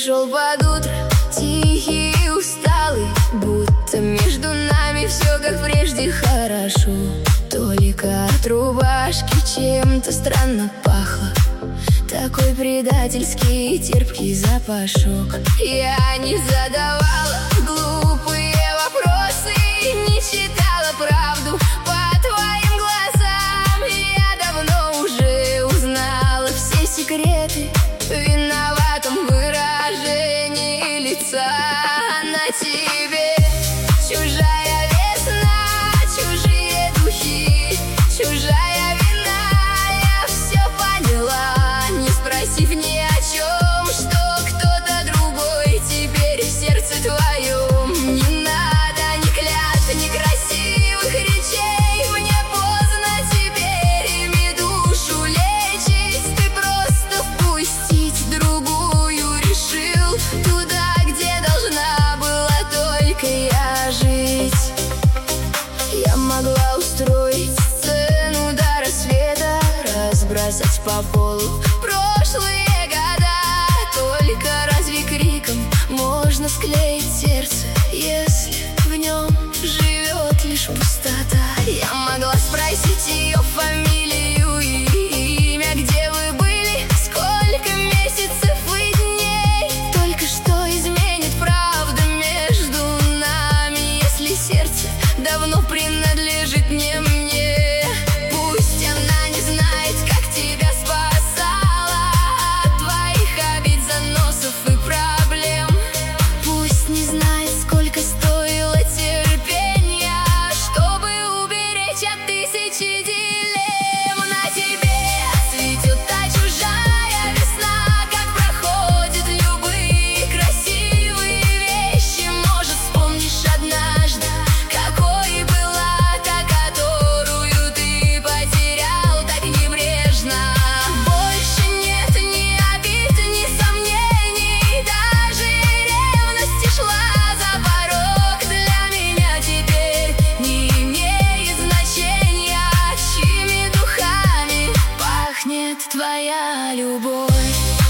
пришел под утро, тихий и усталый, будто между нами все как прежде хорошо. Только от рубашки чем-то странно пахло, такой предательский и терпкий запашок. Я не задавала глупые вопросы, не читала правду по твоим глазам. Я давно уже узнала все секреты в виноватом выражении лица. На тебе чужая весна, чужие духи, чужая вина. Я все поняла, не спросив ни о чем, что кто-то другой теперь в сердце твоем. Не надо ни клятв, ни красивых речей, мне поздно теперь ими душу лечить. Ты просто впустить другую решил туда, где должна была только я жить. Я могла устроить сцену до рассвета, разбросать по полу прошлые года. Только разве криком можно склеить сердце, если в нем живет лишь пустота? Я могла спросить ее фамилию и имя, где вы были, сколько месяцев и дней. Только что изменит правда между нами, если сердце давно принадлежит не мне. Пусть она не знает, как тебя спасала от твоих обид, заносов и проблем. Пусть не знает, сколько стоило терпения, чтобы уберечь от тысячи дилемм. На тебе цветет та чужая весна, как проходят любые красивые вещи. Может, вспомнишь однажды, какой была та, которую ты потерял так небрежно. Больше нет ни обид, ни сомнений, даже ревности шла за порог. Для меня теперь не имеет значения, чьими духами пахнет твоя любовь.